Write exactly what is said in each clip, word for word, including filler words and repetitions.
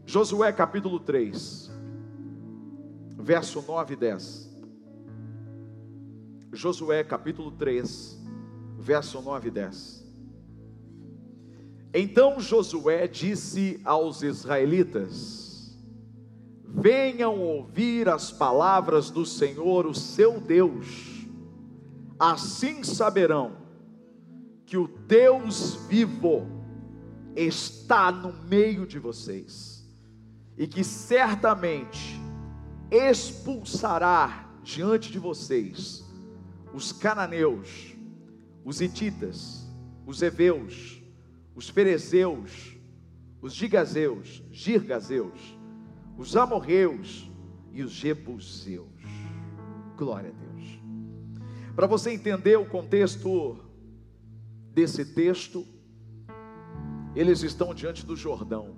Josué capítulo três, verso nove e dez. Josué capítulo três, verso nove e dez. Então Josué disse aos israelitas: venham ouvir as palavras do Senhor, o seu Deus. Assim saberão que o Deus vivo está no meio de vocês, e que certamente expulsará diante de vocês os cananeus, os hititas, os heveus, os ferezeus, os gigazeus, girgazeus, os amorreus e os jebuseus. Glória a Deus. Para você entender o contexto desse texto, eles estão diante do Jordão.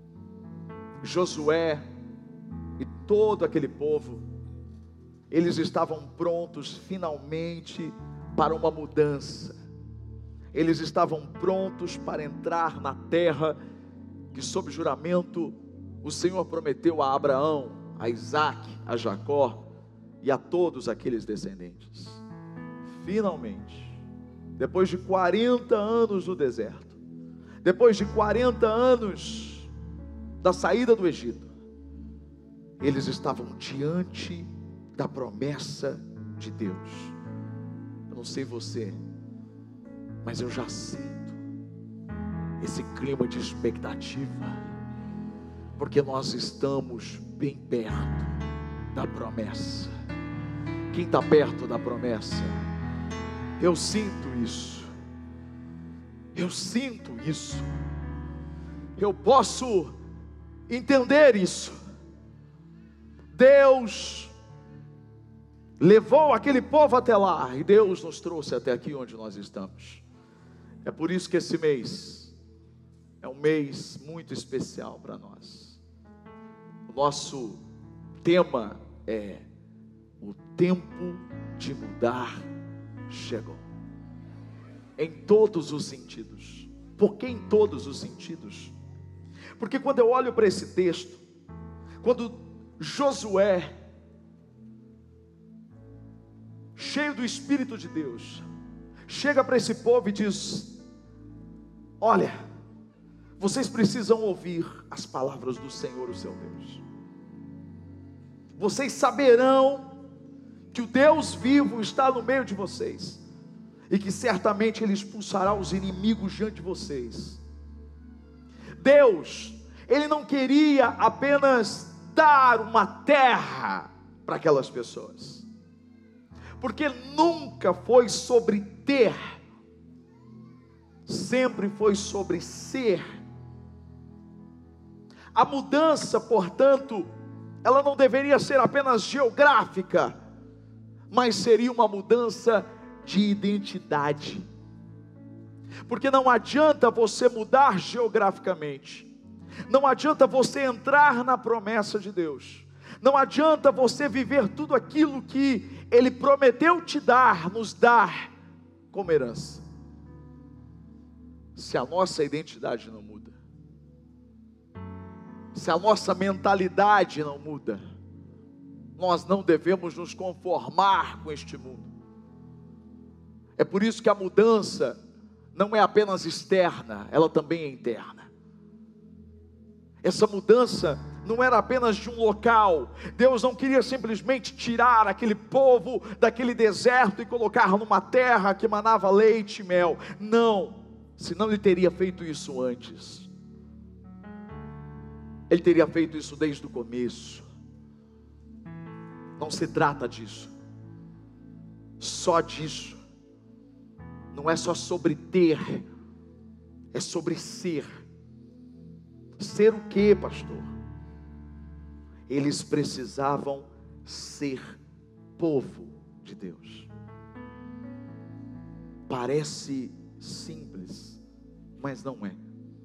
Josué e todo aquele povo, eles estavam prontos finalmente para uma mudança. Eles estavam prontos para entrar na terra que, sob juramento, o Senhor prometeu a Abraão, a Isaque, a Jacó e a todos aqueles descendentes. Finalmente, depois de quarenta anos no deserto, depois de quarenta anos da saída do Egito, eles estavam diante da promessa de Deus. Eu não sei você, mas eu já sinto esse clima de expectativa, porque nós estamos bem perto da promessa. Quem está perto da promessa? Eu sinto isso, eu sinto isso, eu posso entender isso. Deus levou aquele povo até lá, e Deus nos trouxe até aqui onde nós estamos. É por isso que esse mês é um mês muito especial para nós. O nosso tema é: o tempo de mudar chegou. Em todos os sentidos. Por que em todos os sentidos? Porque quando eu olho para esse texto, quando Josué, cheio do Espírito de Deus, chega para esse povo e diz: olha, vocês precisam ouvir as palavras do Senhor, o seu Deus. Vocês saberão que o Deus vivo está no meio de vocês, e que certamente Ele expulsará os inimigos diante de vocês. Deus, Ele não queria apenas dar uma terra para aquelas pessoas, porque nunca foi sobre ter, sempre foi sobre ser. A mudança, portanto, ela não deveria ser apenas geográfica, mas seria uma mudança de identidade. Porque não adianta você mudar geograficamente, não adianta você entrar na promessa de Deus, não adianta você viver tudo aquilo que Ele prometeu te dar, nos dar como herança, se a nossa identidade não muda, se a nossa mentalidade não muda. Nós não devemos nos conformar com este mundo. É por isso que a mudança não é apenas externa, ela também é interna. Essa mudança não era apenas de um local. Deus não queria simplesmente tirar aquele povo daquele deserto e colocar numa terra que manava leite e mel. Não, senão Ele teria feito isso antes. Ele teria feito isso desde o começo. Não se trata disso, só disso. Não é só sobre ter, é sobre ser. Ser o que, pastor? Eles precisavam ser povo de Deus. Parece simples, mas não é.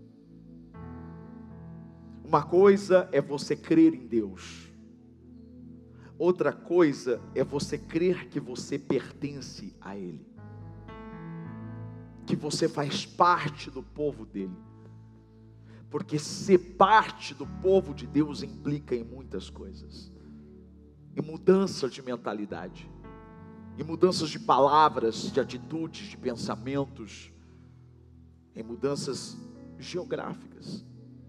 Uma coisa é você crer em Deus, outra coisa é você crer que você pertence a Ele, que você faz parte do povo dEle. Porque ser parte do povo de Deus implica em muitas coisas. Em mudança de mentalidade, em mudanças de palavras, de atitudes, de pensamentos, em mudanças geográficas.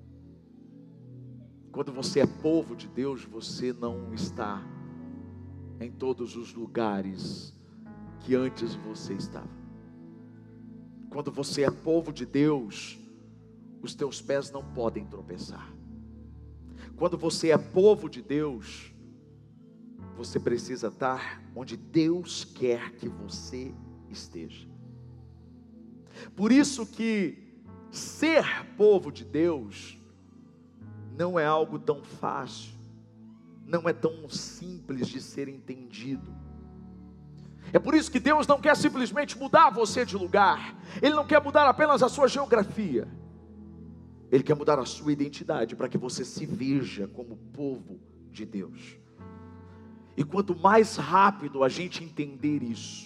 Quando você é povo de Deus, você não está em todos os lugares que antes você estava. Quando você é povo de Deus, os teus pés não podem tropeçar. Quando você é povo de Deus, você precisa estar onde Deus quer que você esteja. Por isso que ser povo de Deus não é algo tão fácil, não é tão simples de ser entendido. É por isso que Deus não quer simplesmente mudar você de lugar. Ele não quer mudar apenas a sua geografia. Ele quer mudar a sua identidade, para que você se veja como povo de Deus. E quanto mais rápido a gente entender isso,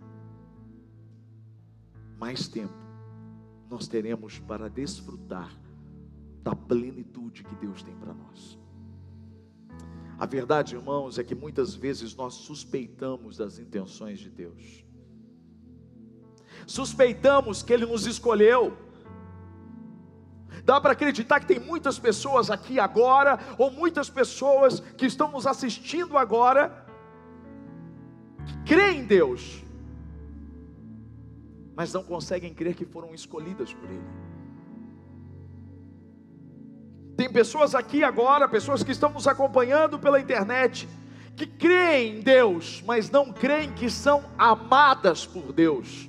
mais tempo nós teremos para desfrutar da plenitude que Deus tem para nós. A verdade, irmãos, é que muitas vezes nós suspeitamos das intenções de Deus. Suspeitamos que Ele nos escolheu. Dá para acreditar que tem muitas pessoas aqui agora, ou muitas pessoas que estão nos assistindo agora, que creem em Deus, mas não conseguem crer que foram escolhidas por Ele. Tem pessoas aqui agora, pessoas que estão nos acompanhando pela internet, que creem em Deus, mas não creem que são amadas por Deus.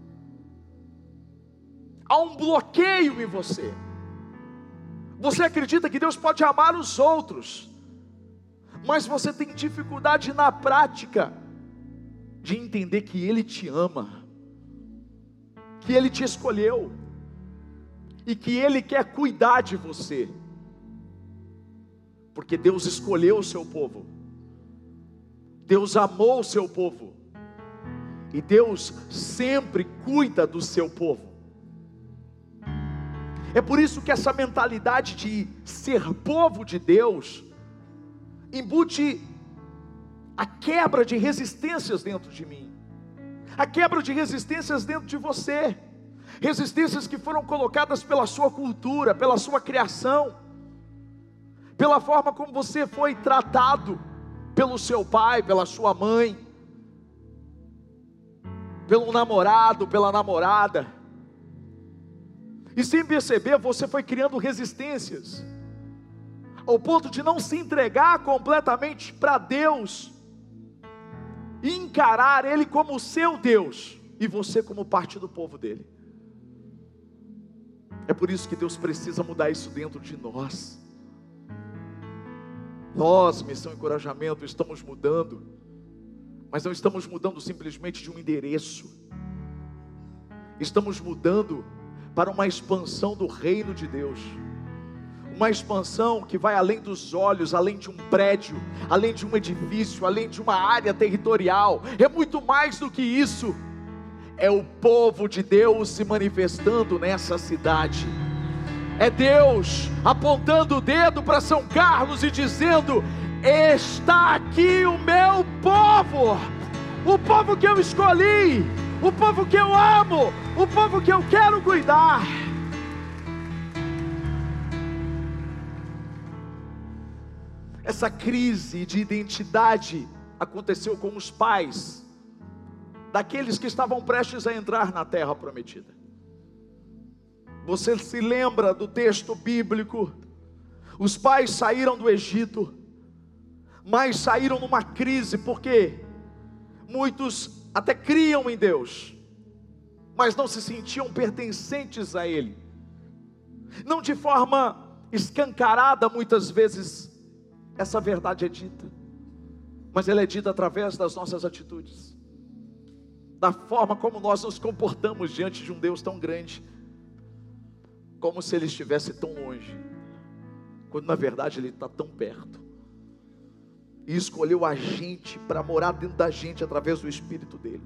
Há um bloqueio em você. Você acredita que Deus pode amar os outros, mas você tem dificuldade na prática de entender que Ele te ama, que Ele te escolheu, e que Ele quer cuidar de você, porque Deus escolheu o seu povo, Deus amou o seu povo, e Deus sempre cuida do seu povo. É por isso que essa mentalidade de ser povo de Deus embute a quebra de resistências dentro de mim, a quebra de resistências dentro de você, resistências que foram colocadas pela sua cultura, pela sua criação, pela forma como você foi tratado pelo seu pai, pela sua mãe, pelo namorado, pela namorada. E sem perceber, você foi criando resistências, ao ponto de não se entregar completamente para Deus, e encarar Ele como o seu Deus, e você como parte do povo dEle. É por isso que Deus precisa mudar isso dentro de nós. Nós, Missão Encorajamento, estamos mudando, mas não estamos mudando simplesmente de um endereço, estamos mudando para uma expansão do reino de Deus, uma expansão que vai além dos olhos, além de um prédio, além de um edifício, além de uma área territorial. É muito mais do que isso. É o povo de Deus se manifestando nessa cidade. É Deus apontando o dedo para São Carlos e dizendo: está aqui o meu povo, o povo que eu escolhi, o povo que eu amo, o povo que eu quero cuidar. Essa crise de identidade aconteceu com os pais daqueles que estavam prestes a entrar na terra prometida. Você se lembra do texto bíblico? Os pais saíram do Egito, mas saíram numa crise, porque muitos até criam em Deus, mas não se sentiam pertencentes a Ele. Não de forma escancarada, muitas vezes essa verdade é dita, mas ela é dita através das nossas atitudes, da forma como nós nos comportamos diante de um Deus tão grande, como se Ele estivesse tão longe, quando na verdade Ele está tão perto, e escolheu a gente para morar dentro da gente através do Espírito dEle.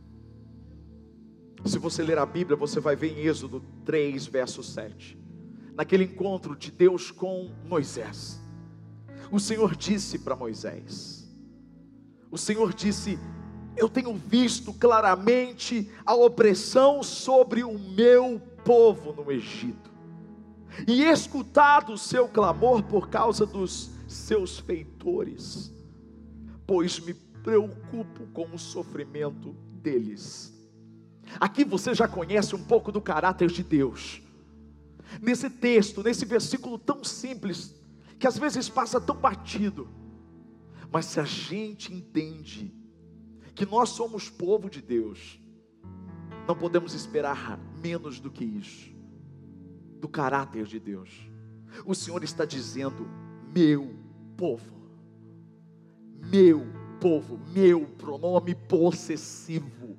Se você ler a Bíblia, você vai ver em Êxodo três, verso sete, naquele encontro de Deus com Moisés, o Senhor disse para Moisés, o Senhor disse: eu tenho visto claramente a opressão sobre o meu povo no Egito, e escutado o seu clamor por causa dos seus feitores, pois me preocupo com o sofrimento deles. Aqui você já conhece um pouco do caráter de Deus, nesse texto, nesse versículo tão simples, que às vezes passa tão batido, mas se a gente entende que nós somos povo de Deus, não podemos esperar menos do que isso, do caráter de Deus. O Senhor está dizendo: meu povo, meu povo, meu pronome possessivo,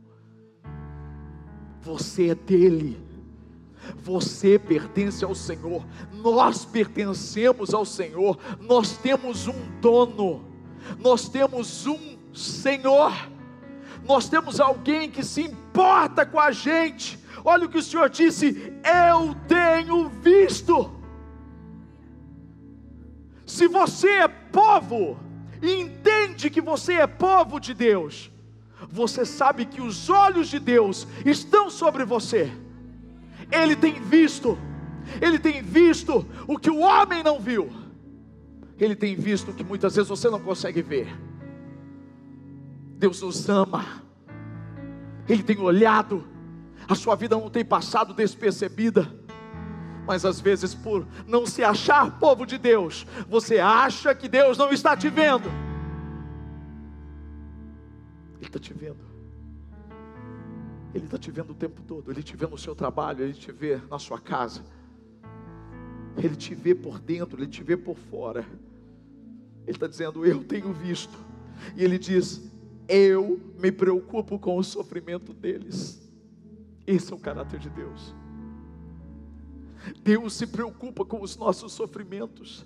você é dele, você pertence ao Senhor, nós pertencemos ao Senhor, nós temos um dono, nós temos um Senhor, nós temos alguém que se importa com a gente. Olha o que o Senhor disse: eu tenho visto. Se você é povo, e entende que você é povo de Deus, você sabe que os olhos de Deus estão sobre você. Ele tem visto, Ele tem visto o que o homem não viu, Ele tem visto o que muitas vezes você não consegue ver. Deus nos ama, Ele tem olhado, a sua vida não tem passado despercebida, mas às vezes, por não se achar povo de Deus, você acha que Deus não está te vendo. Ele está te vendo, Ele está te vendo o tempo todo. Ele te vê no seu trabalho, Ele te vê na sua casa, Ele te vê por dentro, Ele te vê por fora. Ele está dizendo: eu tenho visto. E Ele diz: eu me preocupo com o sofrimento deles. Esse é o caráter de Deus. Deus se preocupa com os nossos sofrimentos,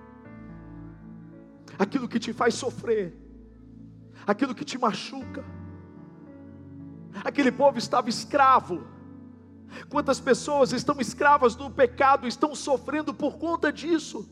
aquilo que te faz sofrer, aquilo que te machuca. Aquele povo estava escravo. Quantas pessoas estão escravas do pecado, estão sofrendo por conta disso?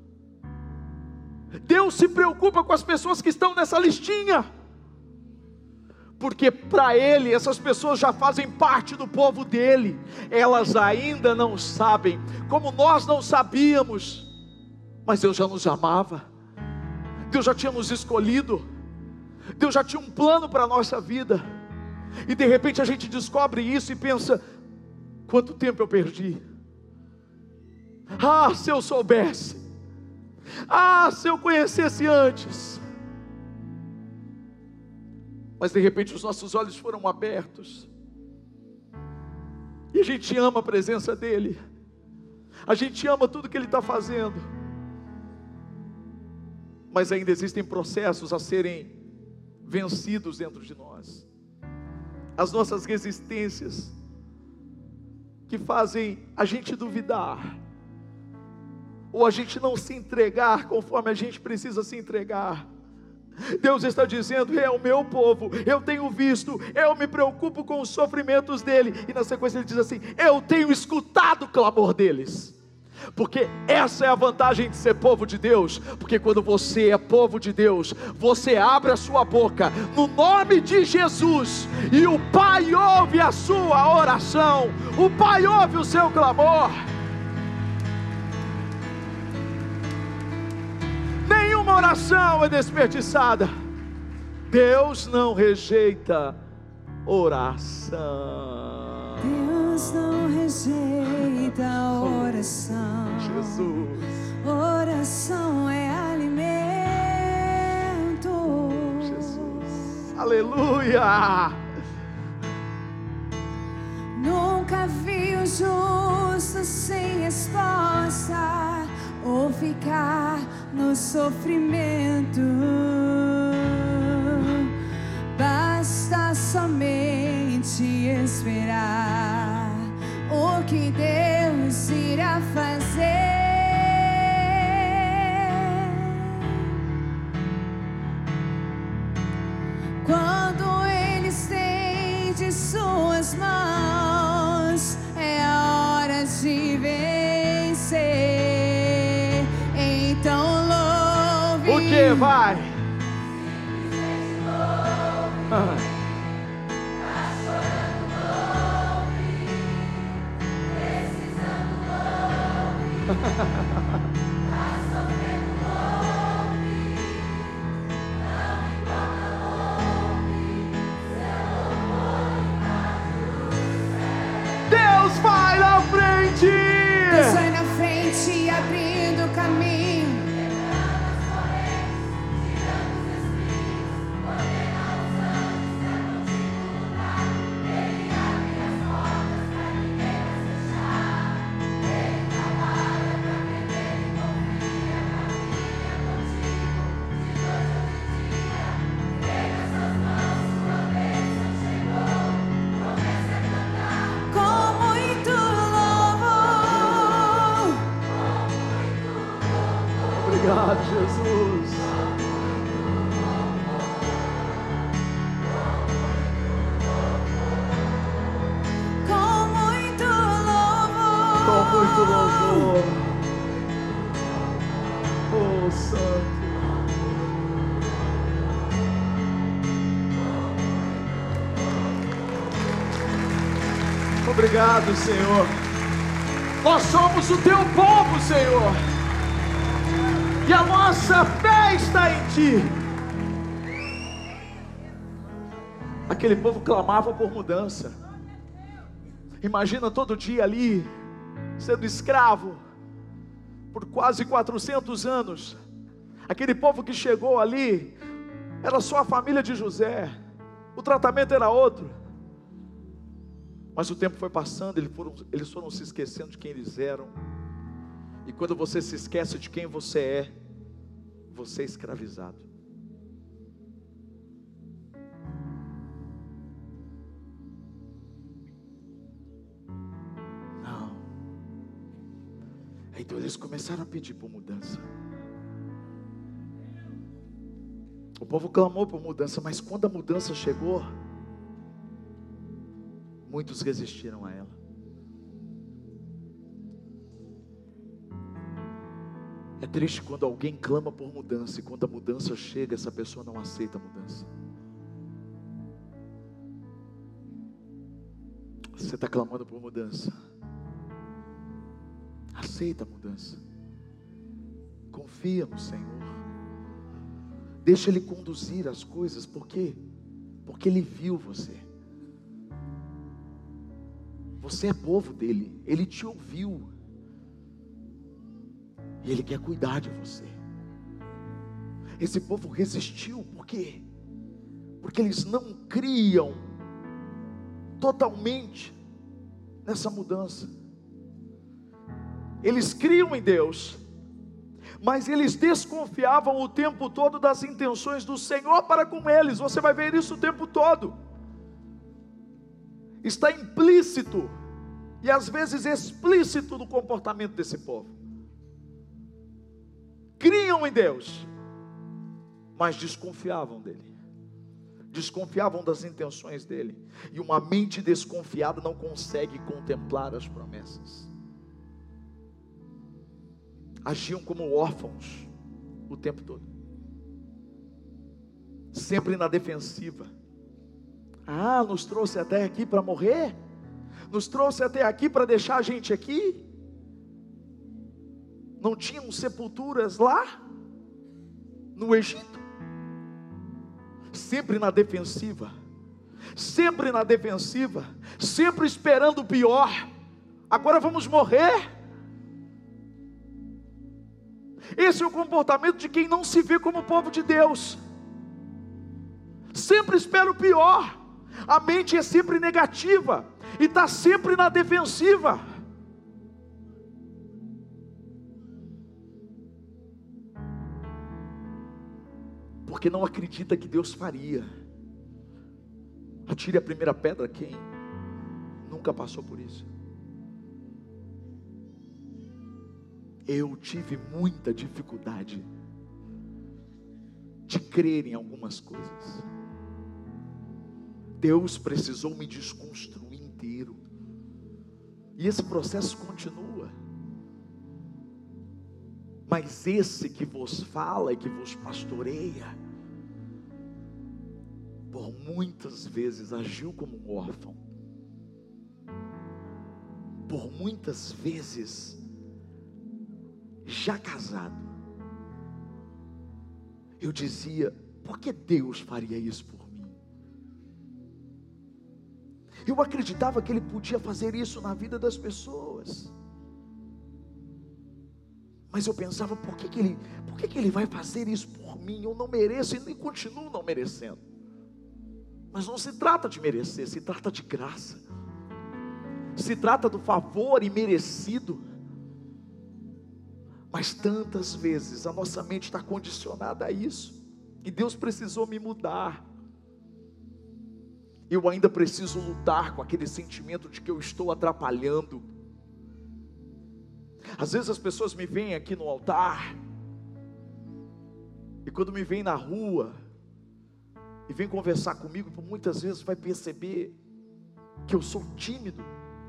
Deus se preocupa com as pessoas que estão nessa listinha, porque para Ele essas pessoas já fazem parte do povo dEle. Elas ainda não sabem, como nós não sabíamos, mas Deus já nos amava, Deus já tinha nos escolhido, Deus já tinha um plano para a nossa vida. E de repente a gente descobre isso e pensa: quanto tempo eu perdi? Ah, se eu soubesse, ah, se eu conhecesse antes. Mas de repente os nossos olhos foram abertos, e a gente ama a presença dEle, a gente ama tudo que Ele está fazendo, mas ainda existem processos a serem vencidos dentro de nós. As nossas resistências, que fazem a gente duvidar, ou a gente não se entregar conforme a gente precisa se entregar. Deus está dizendo: é o meu povo, eu tenho visto, eu me preocupo com os sofrimentos dele. E na sequência ele diz assim: eu tenho escutado o clamor deles. Porque essa é a vantagem de ser povo de Deus. Porque quando você é povo de Deus, você abre a sua boca no nome de Jesus, e o Pai ouve a sua oração, o Pai ouve o seu clamor. Nenhuma oração é desperdiçada. Deus não rejeita oração. Deus não rejeita oração. Jesus. Oração é alimento. Jesus. Aleluia. Nunca vi o justo sem resposta, ou ficar no sofrimento. Basta somente esperar o que Deus irá fazer. Quando Ele estende suas mãos, é hora de vencer. você, vai. Ah. Deus vai na frente. Deus vai na frente, abrindo o caminho. Obrigado, Jesus. Com muito louvor. Com muito louvor. Oh, Santo. Obrigado, Senhor. Nós somos o teu povo, Senhor. E a nossa fé está em Ti. Aquele povo clamava por mudança. Imagina todo dia ali, sendo escravo, por quase quatrocentos anos. Aquele povo que chegou ali, era só a família de José. O tratamento era outro. Mas o tempo foi passando, eles foram, eles foram se esquecendo de quem eles eram. E quando você se esquece de quem você é, você é escravizado. Não. Então eles começaram a pedir por mudança. O povo clamou por mudança, mas quando a mudança chegou, muitos resistiram a ela. É triste quando alguém clama por mudança e quando a mudança chega, essa pessoa não aceita a mudança. Você está clamando por mudança. Aceita a mudança. Confia no Senhor. Deixa Ele conduzir as coisas. Por quê? Porque Ele viu você. Você é povo dele. Ele te ouviu. E Ele quer cuidar de você. Esse povo resistiu, por quê? Porque eles não criam totalmente nessa mudança. Eles criam em Deus, mas eles desconfiavam o tempo todo das intenções do Senhor para com eles. Você vai ver isso o tempo todo. Está implícito e às vezes explícito no comportamento desse povo. Criam em Deus, mas desconfiavam dele, desconfiavam das intenções dele, e uma mente desconfiada não consegue contemplar as promessas. Agiam como órfãos o tempo todo, sempre na defensiva. Ah, nos trouxe até aqui para morrer? Nos trouxe até aqui para deixar a gente aqui? Não tinham sepulturas lá no Egito? Sempre na defensiva, sempre na defensiva, sempre esperando o pior. Agora vamos morrer? Esse é o comportamento de quem não se vê como povo de Deus. Sempre espera o pior. A mente é sempre negativa e está sempre na defensiva. Porque não acredita que Deus faria. Atire a primeira pedra quem nunca passou por isso. Eu tive muita dificuldade de crer em algumas coisas. Deus precisou me desconstruir inteiro. E esse processo continua. Mas esse que vos fala e que vos pastoreia, por muitas vezes agiu como um órfão, por muitas vezes já casado. Eu dizia: por que Deus faria isso por mim? Eu acreditava que Ele podia fazer isso na vida das pessoas, mas eu pensava: por que que Ele, por que que Ele vai fazer isso por mim? Eu não mereço e continuo não merecendo. Mas não se trata de merecer, se trata de graça, se trata do favor imerecido. Mas tantas vezes a nossa mente está condicionada a isso, e Deus precisou me mudar. Eu ainda preciso lutar com aquele sentimento de que eu estou atrapalhando. Às vezes as pessoas me veem aqui no altar, e quando me veem na rua, e vem conversar comigo, por muitas vezes vai perceber que eu sou tímido.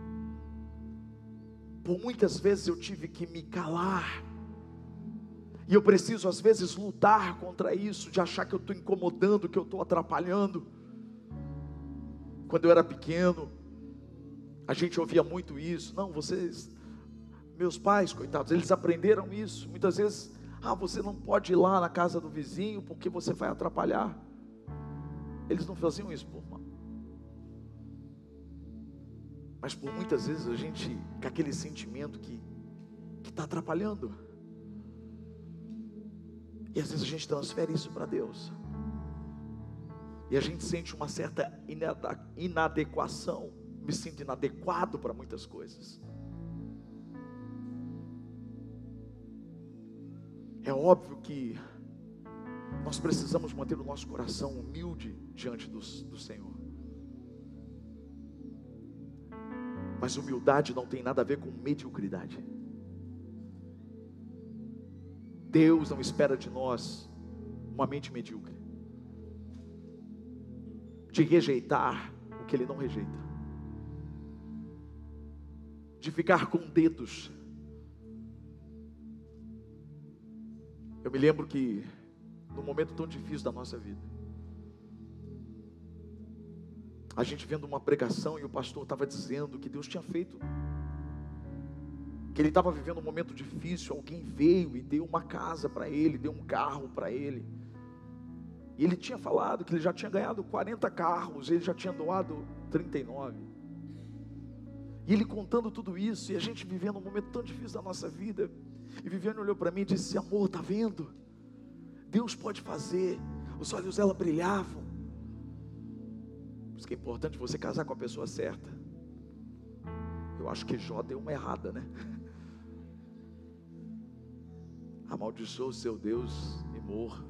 Por muitas vezes eu tive que me calar, e eu preciso às vezes lutar contra isso, de achar que eu estou incomodando, que eu estou atrapalhando. Quando eu era pequeno, a gente ouvia muito isso: não, vocês, meus pais, coitados, eles aprenderam isso. Muitas vezes: ah, você não pode ir lá na casa do vizinho, porque você vai atrapalhar. Eles não faziam isso por mal, mas por muitas vezes a gente, com aquele sentimento que que está atrapalhando, e às vezes a gente transfere isso para Deus, e a gente sente uma certa inadequação. Me sinto inadequado para muitas coisas. É óbvio que nós precisamos manter o nosso coração humilde diante do, do Senhor, mas humildade não tem nada a ver com mediocridade. Deus não espera de nós uma mente medíocre, de rejeitar o que Ele não rejeita, de ficar com dedos. Eu me lembro que num momento tão difícil da nossa vida, a gente vendo uma pregação, e o pastor estava dizendo que Deus tinha feito, que ele estava vivendo um momento difícil. Alguém veio e deu uma casa para ele, deu um carro para ele, e ele tinha falado que ele já tinha ganhado quarenta carros, ele já tinha doado trinta e nove, e ele contando tudo isso, e a gente vivendo um momento tão difícil da nossa vida. E Viviane olhou para mim e disse: amor, está vendo? Deus pode fazer. Os olhos dela brilhavam. Por isso que é importante você casar com a pessoa certa. Eu acho que Jó deu uma errada, né? Amaldiçoa o seu Deus e morra.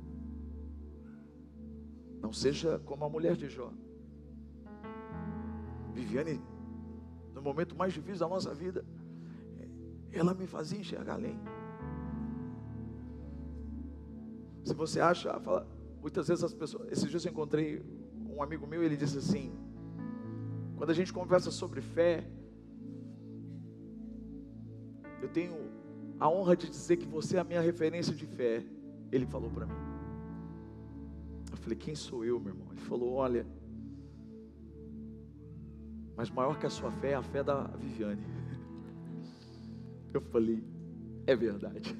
Não seja como a mulher de Jó. Viviane, no momento mais difícil da nossa vida, ela me fazia enxergar além. Se você acha, fala, muitas vezes as pessoas, esses dias eu encontrei um amigo meu, e ele disse assim: quando a gente conversa sobre fé, eu tenho a honra de dizer que você é a minha referência de fé. Ele falou para mim. Eu falei: quem sou eu, meu irmão? Ele falou: olha, mas maior que a sua fé é a fé da Viviane. Eu falei: é verdade.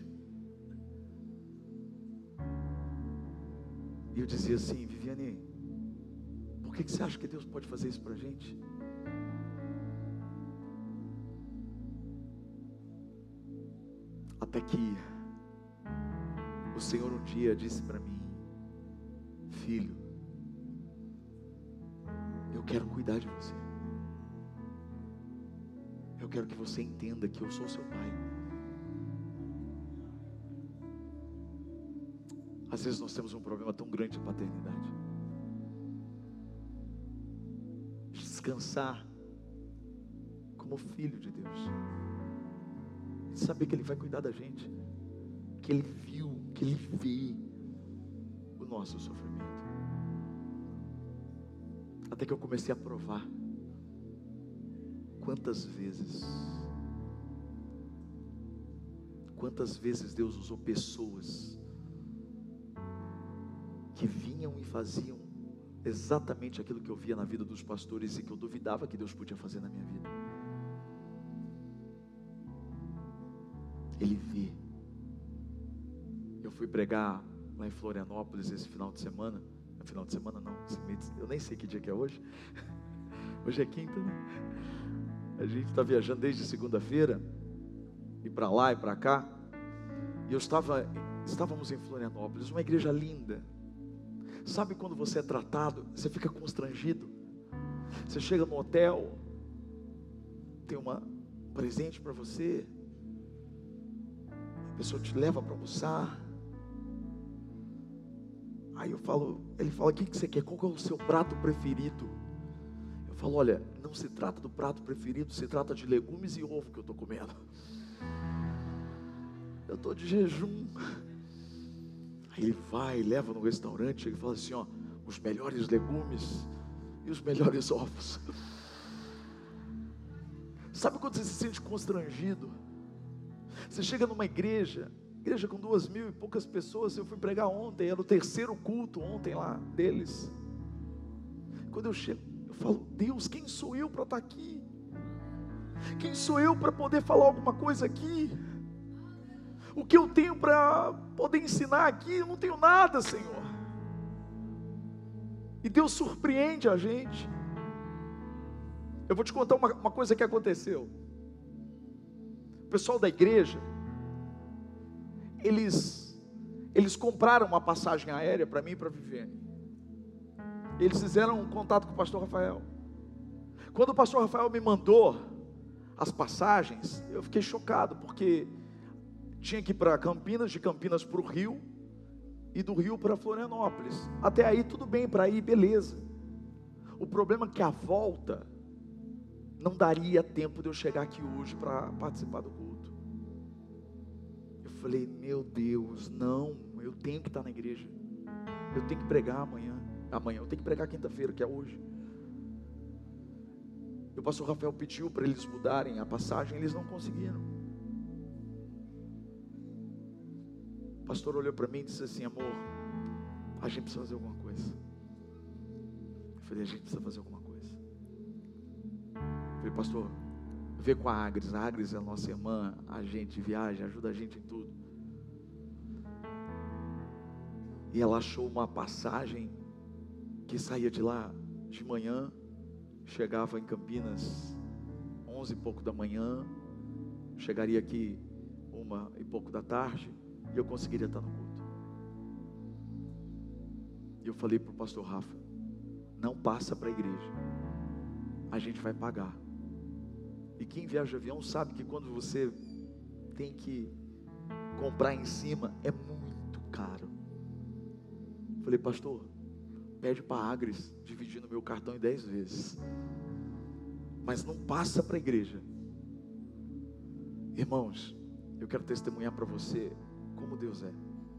E eu dizia assim: Viviane, por que que você acha que Deus pode fazer isso para a gente? Até que o Senhor um dia disse para mim: filho, eu quero cuidar de você. Eu quero que você entenda que eu sou seu pai. Às vezes nós temos um problema tão grande de paternidade. Descansar como filho de Deus, de saber que Ele vai cuidar da gente, que Ele viu, que Ele vê o nosso sofrimento. Até que eu comecei a provar quantas vezes quantas vezes Deus usou pessoas que vinham e faziam exatamente aquilo que eu via na vida dos pastores e que eu duvidava que Deus podia fazer na minha vida. Ele vê. Eu fui pregar lá em Florianópolis esse final de semana. No final de semana não, eu nem sei que dia que é hoje. Hoje é quinta, né? A gente está viajando desde segunda-feira, e para lá e para cá. E eu estava, estávamos em Florianópolis, uma igreja linda. Sabe quando você é tratado, você fica constrangido? Você chega no hotel, tem uma, um presente para você, a pessoa te leva para almoçar. Aí eu falo, ele fala, o que que você quer? Qual que é o seu prato preferido? Eu falo, olha, não se trata do prato preferido, se trata de legumes e ovo que eu estou comendo. Eu estou de jejum. Aí ele vai, leva no restaurante, ele fala assim, ó, os melhores legumes e os melhores ovos. Sabe quando você se sente constrangido? Você chega numa igreja, igreja com duas mil e poucas pessoas. Eu fui pregar ontem, era o terceiro culto ontem lá deles. Quando eu chego, eu falo, Deus, quem sou eu para estar aqui? Quem sou eu para poder falar alguma coisa aqui? O que eu tenho para poder ensinar aqui? Eu não tenho nada, Senhor. E Deus surpreende a gente. Eu vou te contar uma, uma coisa que aconteceu. O pessoal da igreja, eles, eles compraram uma passagem aérea para mim e para a Viviane. Eles fizeram um contato com o pastor Rafael. Quando o pastor Rafael me mandou as passagens, eu fiquei chocado, porque tinha que ir para Campinas, de Campinas para o Rio, e do Rio para Florianópolis. Até aí tudo bem, para ir, beleza. O problema é que a volta não daria tempo de eu chegar aqui hoje para participar do culto. Eu falei, meu Deus, não, eu tenho que estar na igreja. Eu tenho que pregar amanhã. Amanhã, eu tenho que pregar quinta-feira, que é hoje. E o pastor Rafael pediu para eles mudarem a passagem, eles não conseguiram. O pastor olhou para mim e disse assim, amor, a gente precisa fazer alguma coisa. Eu falei, a gente precisa fazer alguma coisa. Eu falei, pastor, vê com a Agres, a Agres é a nossa irmã, a gente viaja, ajuda a gente em tudo. E ela achou uma passagem que saía de lá de manhã, chegava em Campinas onze e pouco da manhã, chegaria aqui uma e pouco da tarde, e eu conseguiria estar no culto. E eu falei para o pastor Rafa, não passa para a igreja, a gente vai pagar. E quem viaja de avião sabe que quando você tem que comprar em cima, é muito caro. Eu falei, pastor, pede para a Agres dividir no meu cartão em dez vezes, mas não passa para a igreja. Irmãos, eu quero testemunhar para você como Deus é.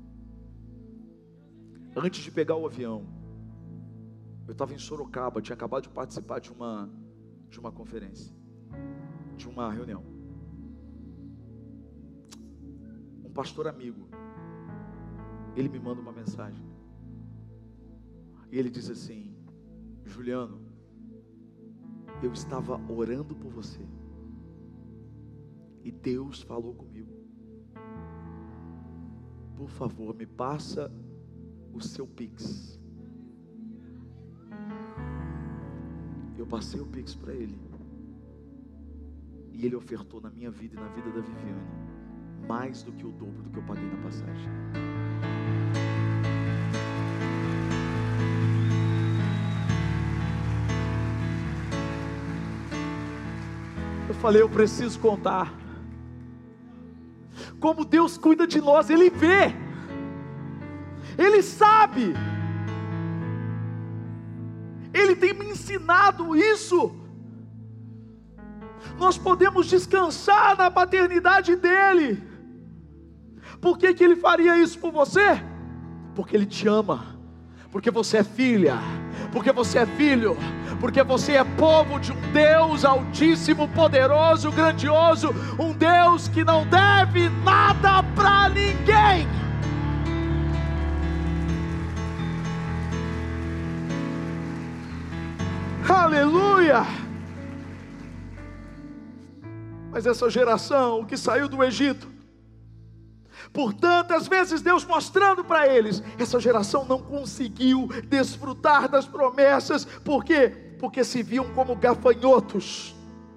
Antes de pegar o avião, eu estava em Sorocaba, tinha acabado de participar de uma, de uma conferência, de uma reunião. Um pastor amigo, ele me manda uma mensagem, e ele diz assim, Juliano, eu estava orando por você, e Deus falou comigo, por favor, me passa o seu Pix. Eu passei o Pix para ele, e ele ofertou na minha vida e na vida da Viviane mais do que o dobro do que eu paguei na passagem. Eu falei, eu preciso contar como Deus cuida de nós. Ele vê, Ele sabe, Ele tem me ensinado isso. Nós podemos descansar na paternidade dEle. Por que que Ele faria isso por você? Porque Ele te ama, porque você é filha, porque você é filho, porque você é povo de um Deus altíssimo, poderoso, grandioso, um Deus que não deve nada para ninguém. Aleluia! Mas essa geração que saiu do Egito, por tantas vezes Deus mostrando para eles, essa geração não conseguiu desfrutar das promessas. Por quê? Porque se viam como gafanhotos.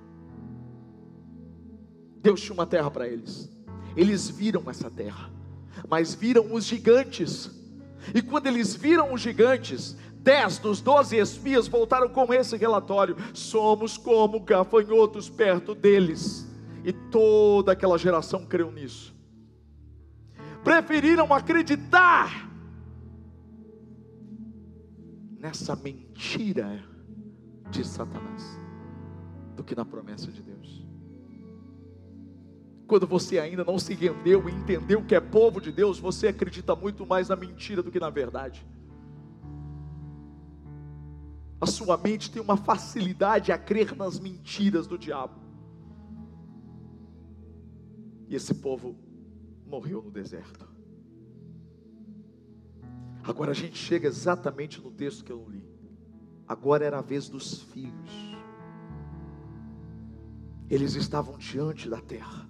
Deus tinha uma terra para eles, eles viram essa terra, mas viram os gigantes. E quando eles viram os gigantes, dez dos doze espias voltaram com esse relatório: somos como gafanhotos perto deles. E toda aquela geração creu nisso. Preferiram acreditar nessa mentira de Satanás do que na promessa de Deus. Quando você ainda não se rendeu e entendeu que é povo de Deus, você acredita muito mais na mentira do que na verdade. A sua mente tem uma facilidade a crer nas mentiras do diabo. E esse povo morreu no deserto. Agora a gente chega exatamente no texto que eu li. Agora era a vez dos filhos. Eles estavam diante da terra.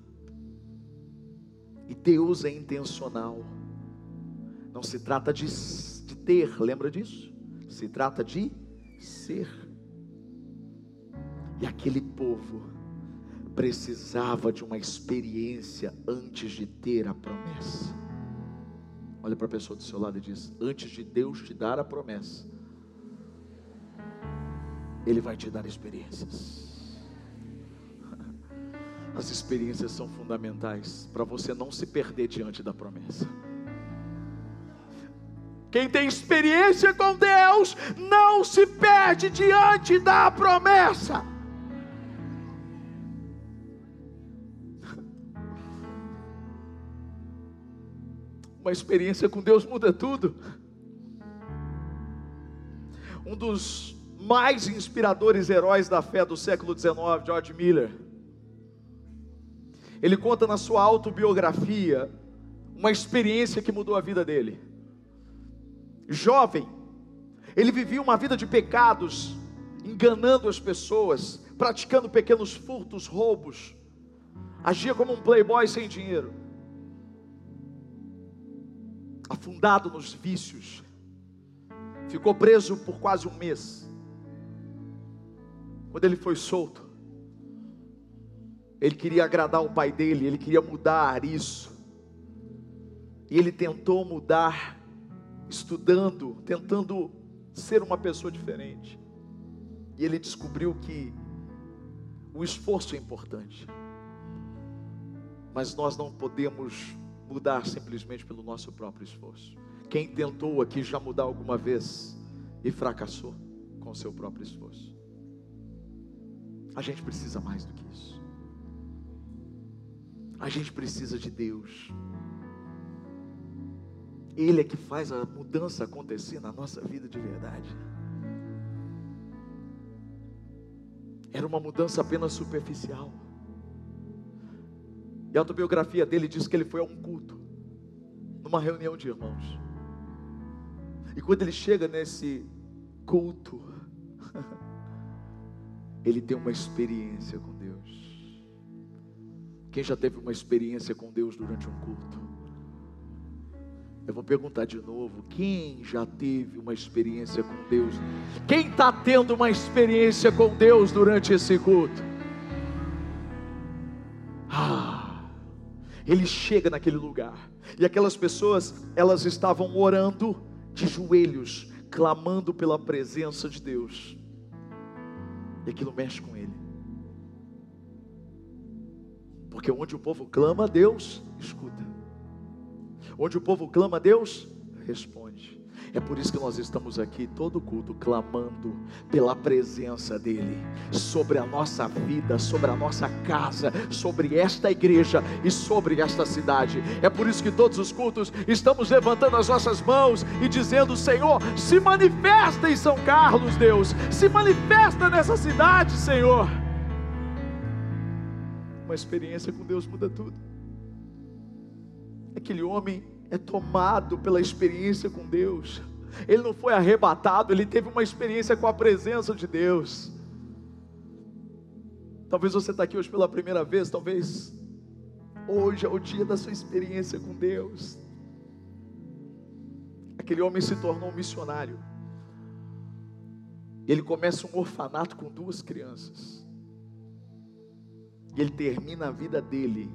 E Deus é intencional. Não se trata de, de ter, lembra disso? Se trata de ser. E aquele povo precisava de uma experiência antes de ter a promessa. Olha para a pessoa do seu lado e diz: antes de Deus te dar a promessa, Ele vai te dar experiências. As experiências são fundamentais para você não se perder diante da promessa. Quem tem experiência com Deus não se perde diante da promessa. Uma experiência com Deus muda tudo. Um dos mais inspiradores heróis da fé do século dezenove, George Miller, ele conta na sua autobiografia uma experiência que mudou a vida dele. Jovem, ele vivia uma vida de pecados, enganando as pessoas, praticando pequenos furtos, roubos, agia como um playboy sem dinheiro, afundado nos vícios. Ficou preso por quase um mês. Quando ele foi solto, ele queria agradar o pai dele, ele queria mudar isso. E ele tentou mudar, estudando, tentando ser uma pessoa diferente. E ele descobriu que o esforço é importante, mas nós não podemos mudar simplesmente pelo nosso próprio esforço. Quem tentou aqui já mudar alguma vez e fracassou com o seu próprio esforço? A gente precisa mais do que isso. A gente precisa de Deus. Ele é que faz a mudança acontecer na nossa vida de verdade. Era uma mudança apenas superficial. E a autobiografia dele diz que ele foi a um culto, numa reunião de irmãos. E quando ele chega nesse culto, ele tem uma experiência com Deus. Quem já teve uma experiência com Deus durante um culto? Eu vou perguntar de novo: quem já teve uma experiência com Deus? Quem está tendo uma experiência com Deus durante esse culto? Ah, ele chega naquele lugar, e aquelas pessoas, elas estavam orando de joelhos, clamando pela presença de Deus, e aquilo mexe com ele, porque onde o povo clama, Deus escuta. Onde o povo clama, Deus responde. É por isso que nós estamos aqui todo culto clamando pela presença dEle sobre a nossa vida, sobre a nossa casa, sobre esta igreja e sobre esta cidade. É por isso que todos os cultos estamos levantando as nossas mãos e dizendo: Senhor, se manifesta em São Carlos, Deus, se manifesta nessa cidade, Senhor. Uma experiência com Deus muda tudo. Aquele homem é tomado pela experiência com Deus. Ele não foi arrebatado, ele teve uma experiência com a presença de Deus. Talvez você está aqui hoje pela primeira vez, talvez hoje é o dia da sua experiência com Deus. Aquele homem se tornou um missionário. Ele começa um orfanato com duas crianças. E ele termina a vida dele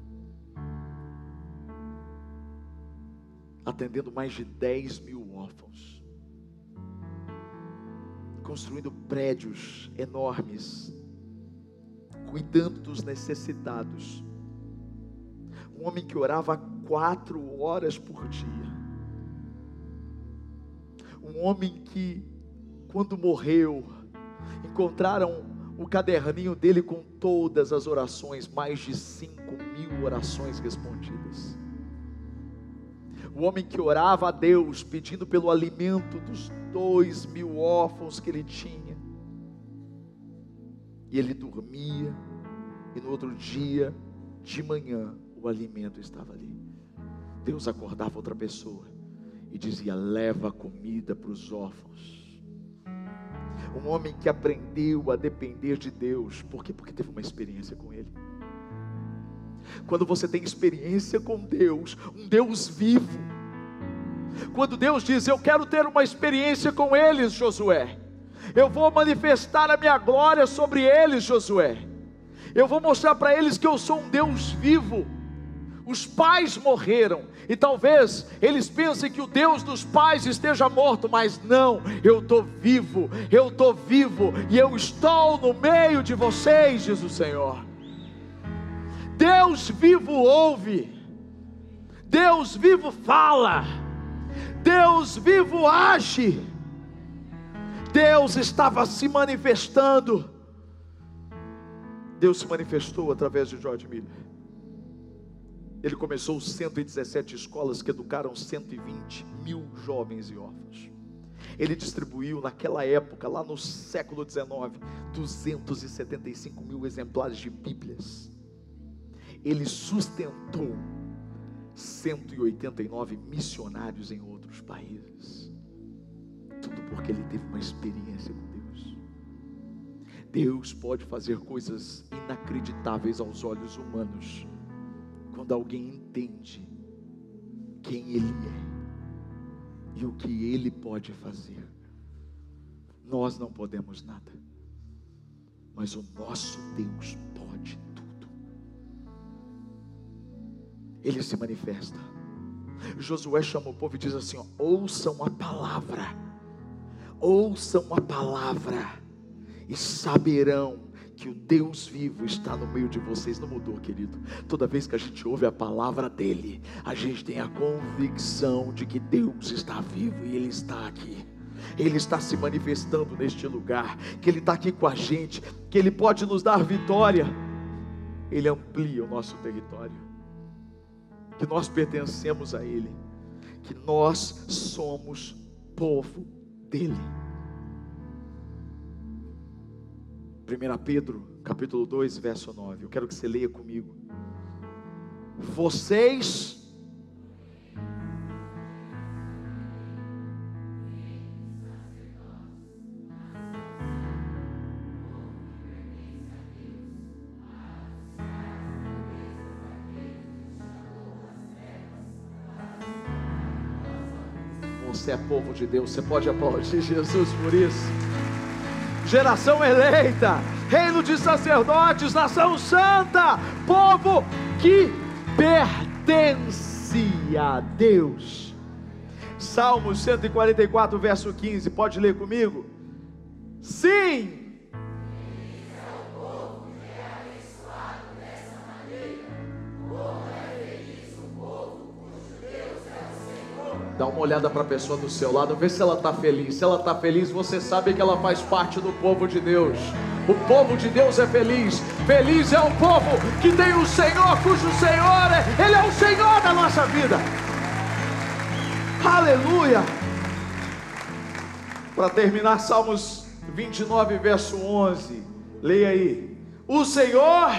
atendendo mais de dez mil órfãos, construindo prédios enormes, cuidando dos necessitados. Um homem que orava quatro horas por dia. Um homem que, quando morreu, encontraram o caderninho dele com todas as orações, mais de cinco mil orações respondidas. O homem que orava a Deus, pedindo pelo alimento dos dois mil órfãos que ele tinha. E ele dormia, e no outro dia, de manhã, o alimento estava ali. Deus acordava outra pessoa e dizia: leva comida para os órfãos. Um homem que aprendeu a depender de Deus. Por quê? Porque teve uma experiência com Ele. Quando você tem experiência com Deus, um Deus vivo, quando Deus diz: eu quero ter uma experiência com eles, Josué, eu vou manifestar a minha glória sobre eles, Josué, eu vou mostrar para eles que eu sou um Deus vivo. Os pais morreram, e talvez eles pensem que o Deus dos pais esteja morto, mas não, eu estou vivo, eu estou vivo, e eu estou no meio de vocês, diz o Senhor. Deus vivo ouve, Deus vivo fala, Deus vivo age. Deus estava se manifestando. Deus se manifestou através de George Miller. Ele começou cento e dezessete escolas que educaram cento e vinte mil jovens e órfãos. Ele distribuiu naquela época, lá no século dezenove, duzentos e setenta e cinco mil exemplares de Bíblias. Ele sustentou cento e oitenta e nove missionários em outros países. Tudo porque ele teve uma experiência com Deus. Deus pode fazer coisas inacreditáveis aos olhos humanos, quando alguém entende quem Ele é e o que Ele pode fazer. Nós não podemos nada, mas o nosso Deus pode tudo. Ele se manifesta. Josué chama o povo e diz assim: ó, ouçam a palavra, ouçam a palavra, e saberão que o Deus vivo está no meio de vocês. Não mudou, querido. Toda vez que a gente ouve a palavra dele, a gente tem a convicção de que Deus está vivo e Ele está aqui. Ele está se manifestando neste lugar, que Ele está aqui com a gente, que Ele pode nos dar vitória. Ele amplia o nosso território, que nós pertencemos a Ele, que nós somos povo dEle. primeira Pedro, capítulo dois, verso nove. Eu quero que você leia comigo. Vocês Você é povo de Deus. Você pode aplaudir Jesus por isso. Geração eleita, reino de sacerdotes, nação santa, povo que pertence a Deus. Salmos cento e quarenta e quatro, verso quinze, pode ler comigo? Sim! Dá uma olhada para a pessoa do seu lado, vê se ela está feliz. Se ela está feliz, você sabe que ela faz parte do povo de Deus. O povo de Deus é feliz. Feliz é o povo que tem o Senhor, cujo Senhor é, Ele é o Senhor da nossa vida. Aleluia. Para terminar, Salmos vinte e nove, verso onze. Leia aí. O Senhor...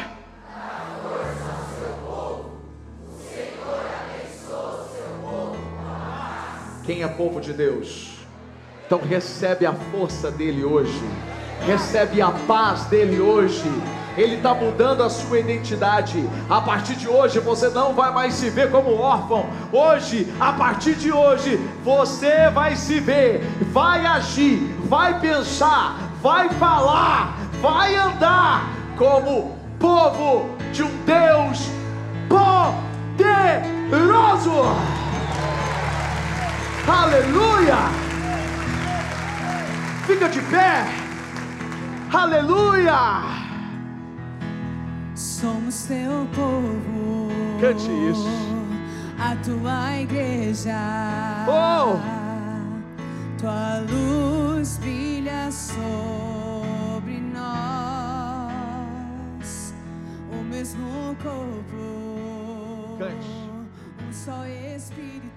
Quem é povo de Deus? Então recebe a força dele hoje, recebe a paz dele hoje. Ele está mudando a sua identidade. A partir de hoje você não vai mais se ver como órfão. Hoje, a partir de hoje, você vai se ver, vai agir, vai pensar, vai falar, vai andar como povo de um Deus poderoso. Aleluia! Fica de pé. Aleluia! Somos teu povo. Cante isso. A tua igreja. Oh! Tua luz brilha sobre nós. O mesmo corpo. Cante. Um só Espírito.